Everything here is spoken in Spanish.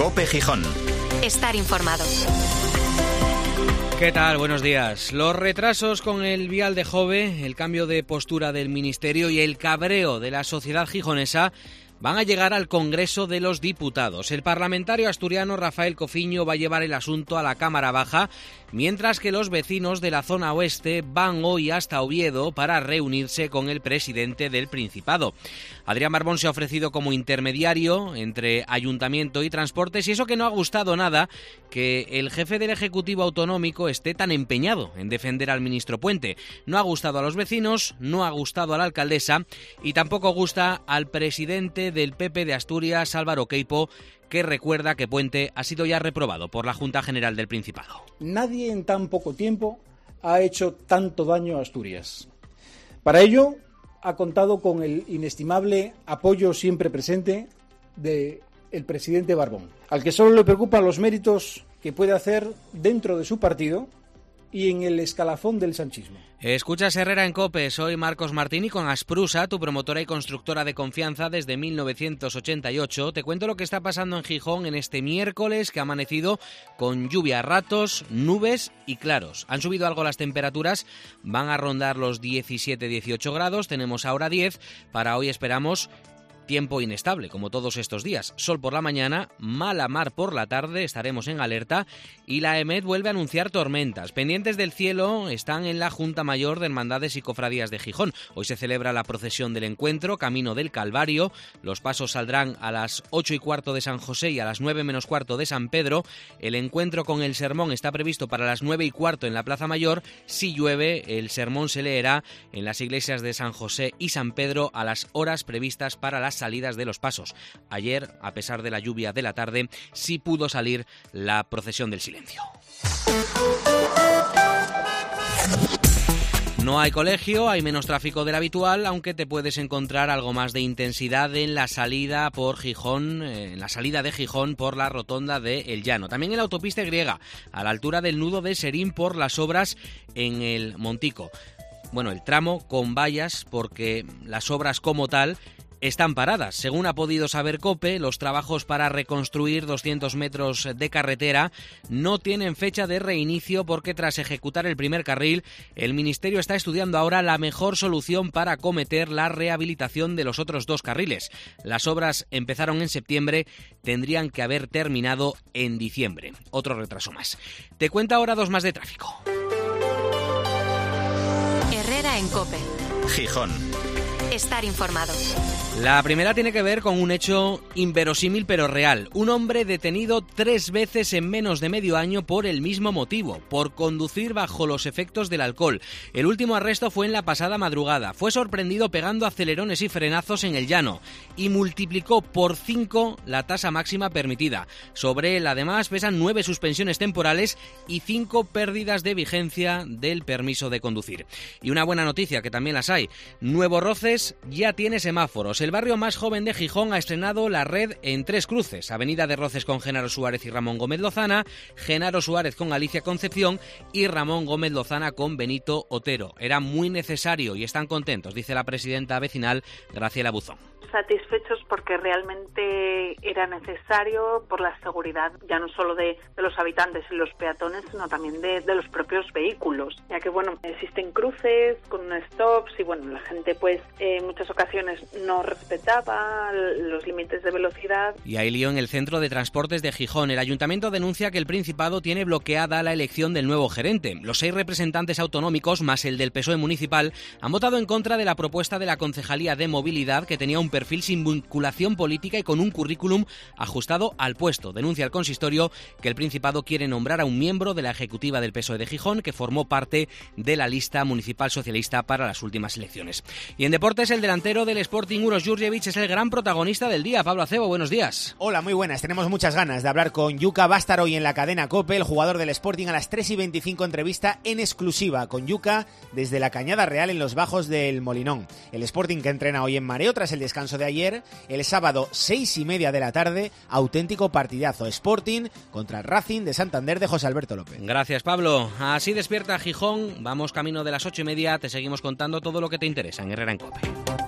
COPE Gijón. Estar informado. ¿Qué tal? Buenos días. Los retrasos con el vial de Jove, el cambio de postura del Ministerio y el cabreo de la sociedad gijonesa van a llegar al Congreso de los Diputados. El parlamentario asturiano Rafael Cofiño va a llevar el asunto a la Cámara Baja, mientras que los vecinos de la zona oeste van hoy hasta Oviedo para reunirse con el presidente del Principado. Adrián Barbón se ha ofrecido como intermediario entre Ayuntamiento y Transportes, y eso que no ha gustado nada que el jefe del Ejecutivo Autonómico esté tan empeñado en defender al ministro Puente. No ha gustado a los vecinos, no ha gustado a la alcaldesa y tampoco gusta al presidente del PP de Asturias, Álvaro Queipo, que recuerda que Puente ha sido ya reprobado por la Junta General del Principado. Nadie en tan poco tiempo ha hecho tanto daño a Asturias. Para ello ha contado con el inestimable apoyo siempre presente del presidente Barbón, al que solo le preocupan los méritos que puede hacer dentro de su partido y en el escalafón del sanchismo. Escuchas Herrera en COPE, soy Marcos Martini con Asprusa, tu promotora y constructora de confianza desde 1988. Te cuento lo que está pasando en Gijón en este miércoles, que ha amanecido con lluvia a ratos, nubes y claros. Han subido algo las temperaturas, van a rondar los 17-18 grados, tenemos ahora 10, para hoy esperamos tiempo inestable, como todos estos días. Sol por la mañana, mala mar por la tarde, estaremos en alerta y la EMET vuelve a anunciar tormentas. Pendientes del cielo están en la Junta Mayor de Hermandades y Cofradías de Gijón. Hoy se celebra la procesión del encuentro, Camino del Calvario. Los pasos saldrán a las 8:15 de San José y a las 9 menos cuarto de San Pedro. El encuentro con el sermón está previsto para las 9:15 en la Plaza Mayor. Si llueve, el sermón se leerá en las iglesias de San José y San Pedro a las horas previstas para las salidas de los pasos. Ayer, a pesar de la lluvia de la tarde, sí pudo salir la procesión del silencio. No hay colegio, hay menos tráfico del habitual, aunque te puedes encontrar algo más de intensidad en la salida por Gijón, en la salida de Gijón por la rotonda de El Llano. También en la autopista griega, a la altura del nudo de Serín por las obras en el Montico. Bueno, el tramo con vallas, porque las obras como tal están paradas. Según ha podido saber COPE, los trabajos para reconstruir 200 metros de carretera no tienen fecha de reinicio porque tras ejecutar el primer carril, el Ministerio está estudiando ahora la mejor solución para acometer la rehabilitación de los otros dos carriles. Las obras empezaron en septiembre, tendrían que haber terminado en diciembre. Otro retraso más. Te cuento ahora dos más de tráfico. Herrera en COPE. Gijón. Estar informado. La primera tiene que ver con un hecho inverosímil pero real. Un hombre detenido 3 veces en menos de medio año por el mismo motivo, por conducir bajo los efectos del alcohol. El último arresto fue en la pasada madrugada. Fue sorprendido pegando acelerones y frenazos en El Llano y multiplicó por 5 la tasa máxima permitida. Sobre él, además, pesan 9 suspensiones temporales y 5 pérdidas de vigencia del permiso de conducir. Y una buena noticia, que también las hay. Nuevo Roces ya tiene semáforos. El barrio más joven de Gijón ha estrenado la red en 3 cruces. Avenida de Roces con Genaro Suárez y Ramón Gómez Lozana, Genaro Suárez con Alicia Concepción y Ramón Gómez Lozana con Benito Otero. Era muy necesario y están contentos, dice la presidenta vecinal Graciela Buzón. Satisfechos porque realmente era necesario por la seguridad, ya no solo de los habitantes y los peatones, sino también de los propios vehículos, ya que bueno, existen cruces con stops y bueno, la gente pues en muchas ocasiones no respetaba los límites de velocidad. Y hay lío en el Centro de Transportes de Gijón. El Ayuntamiento denuncia que el Principado tiene bloqueada la elección del nuevo gerente. Los 6 representantes autonómicos, más el del PSOE municipal, han votado en contra de la propuesta de la Concejalía de Movilidad, que tenía un perfil sin vinculación política y con un currículum ajustado al puesto. Denuncia el consistorio que el Principado quiere nombrar a un miembro de la ejecutiva del PSOE de Gijón que formó parte de la lista municipal socialista para las últimas elecciones. Y en deportes, el delantero del Sporting, Uroš Jurjević, es el gran protagonista del día. Pablo Acebo, buenos días. Hola, muy buenas. Tenemos muchas ganas de hablar con Yuka. Va a estar hoy en la cadena COPE, el jugador del Sporting, a las 3:25, entrevista en exclusiva con Yuka desde la Cañada Real en los bajos del Molinón. El Sporting que entrena hoy en mareo tras el descanso de ayer. El sábado, 6:30 de la tarde, auténtico partidazo. Sporting contra el Racing de Santander de José Alberto López. Gracias, Pablo. Así despierta Gijón. Vamos camino de las 8:30. Te seguimos contando todo lo que te interesa en Herrera en COPE.